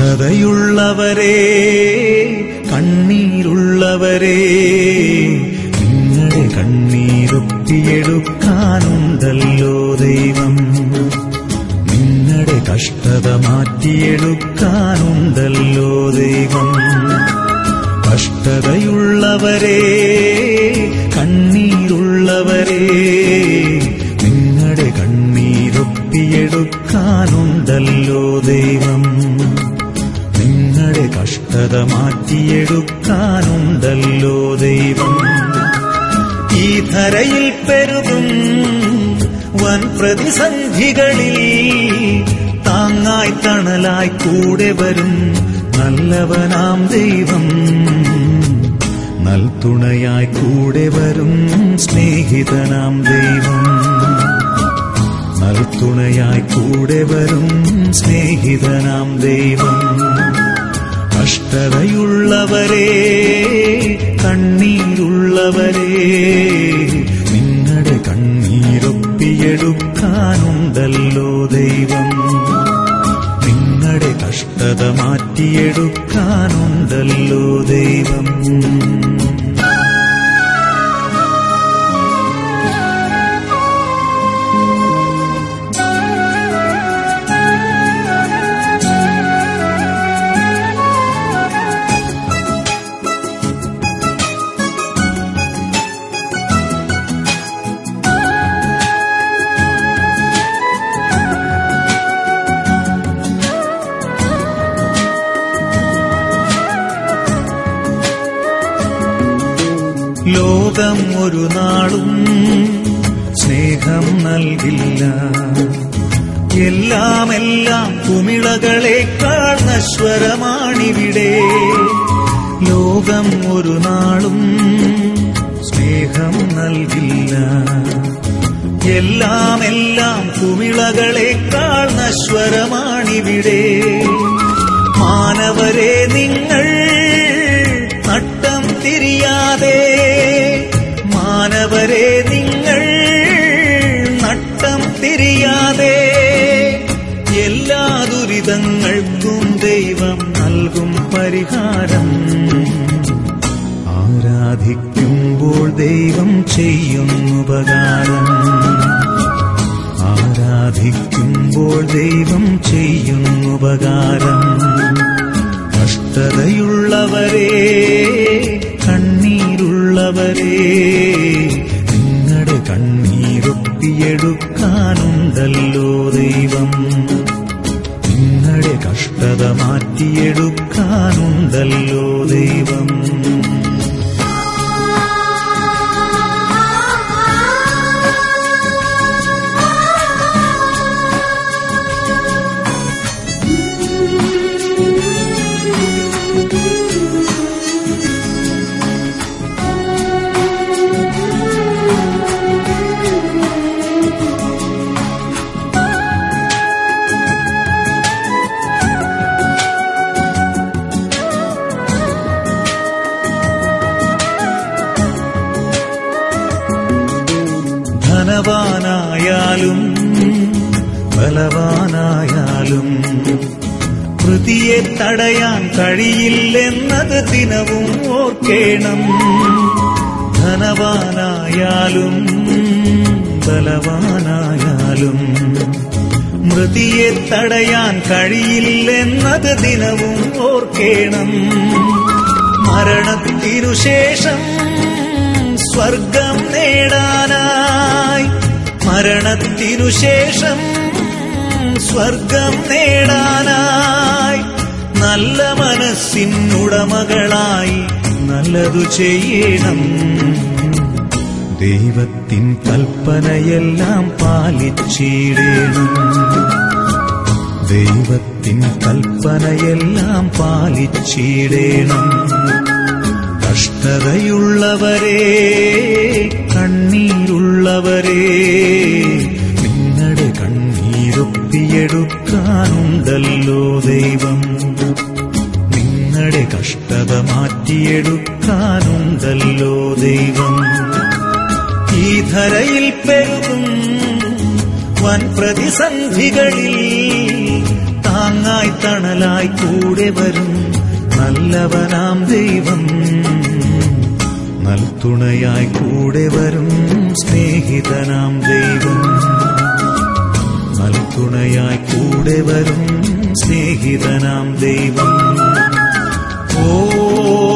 കഷ്ടതയുള്ളവരെ, കണ്ണീരുള്ളവരെ, നിങ്ങളുടെ കണ്ണീരൊപ്പിയെടുക്കാനുണ്ടല്ലോ ദൈവം. നിങ്ങളുടെ കഷ്ടത മാറ്റിയെടുക്കാനുണ്ടല്ലോ ദൈവം. കഷ്ടതയുള്ളവരെ, കണ്ണീരുള്ളവരെ, നിങ്ങളുടെ കണ്ണീരൊപ്പിയെടുക്കാനുണ്ടല്ലോ ദൈവം. നിങ്ങളുടെ കഷ്ടത മാറ്റിയെടുക്കാനുണ്ടല്ലോ ദൈവം. ഈ ധരയിൽ പെരുകും വൻ പ്രതിസന്ധികളിൽ താങ്ങായി തണലായി കൂടെ വരും നല്ലവനാം ദൈവം. നൽതുണയായി കൂടെ വരും സ്നേഹിതനാം ദൈവം. നൽതുണയായി കൂടെ വരും സ്നേഹിതനാം ദൈവം. കഷ്ടതയുള്ളവരെ, കണ്ണീരുള്ളവരെ, നിങ്ങളുടെ കണ്ണീരൊപ്പിയെടുക്കാനുണ്ടല്ലോ ദൈവം. നിങ്ങളുടെ കഷ്ടത മാറ്റിയെടുക്കാനുണ്ടല്ലോ ദൈവം. ലോകം ഒരു നാളും സ്നേഹം നൽകില്ല. എല്ലാം കുമിളകളേക്കാൾ നശ്വരമാണിവിടെ. ലോകം ഒരു നാളും സ്നേഹം നൽകില്ല. എല്ലാം കുമിളകളേക്കാൾ നശ്വരമാണിവിടെ. മാനവരെ, നിങ്ങൾ നട്ടം തിരിയാതെ, മാനവരെ, നിങ്ങൾ നട്ടം തിരിയാതെ, എല്ലാ ദുരിതങ്ങൾക്കും ദൈവം നൽകും പരിഹാരം. ആരാധിക്കുമ്പോൾ ദൈവം ചെയ്യുന്നുപകാരം. ആരാധിക്കുമ്പോൾ ദൈവം ചെയ്യുന്നുപകാരം. കഷ്ടതയുള്ളവരെ, കണ്ണീരുള്ളവരെ, നിങ്ങളുടെ കണ്ണീരൊപ്പിയെടുക്കാനുണ്ടല്ലോ ദൈവം. നിങ്ങളുടെ കഷ്ടത മാറ്റിയെടുക്കാനുണ്ടല്ലോ ദൈവം. ധനവാനായാലും ബലവാനായാലും കൃതിയെ തടയാൻ കഴിയില്ലെന്നത് ദിനവും ഓർക്കേണം. ധനവാനായാലും ബലവാനായാലും മൃതിയെ തടയാൻ കഴിയില്ലെന്നത് ദിനവും ഓർക്കേണം. മരണത്തിനുശേഷം സ്വർഗം നേടാനായി, മരണത്തിനുശേഷം സ്വർഗം നേടാനായി, നല്ല മനസ്സിനുടമകളായി നല്ലതു ചെയ്യണം. ദൈവത്തിൻ കൽപ്പനയെല്ലാം പാലിച്ചിടണം. ദൈവത്തിൻ കൽപ്പനയെല്ലാം പാലിച്ചിടണം. കഷ്ടതയുള്ളവരെ, കണ്ണീരുള്ളവരെ, നിങ്ങളുടെ കണ്ണീരൊപ്പിയെടുക്കാനുണ്ടല്ലോ ദൈവം. നിങ്ങളുടെ കഷ്ടത മാറ്റിയെടുക്കാനുണ്ടല്ലോ ദൈവം. ഈ ധരയിൽ പെരുകും വൻ പ്രതിസന്ധികളിൽ താങ്ങ താങ്ങായി തണലായി കൂടെ വരും നല്ലവനാം ദൈവം. നൽതുണയായി കൂടെ വരും സ്നേഹിതനാം ദൈവം. നൽതുണയായി കൂടെ വരും സ്നേഹിതനാം ദൈവം. ഓ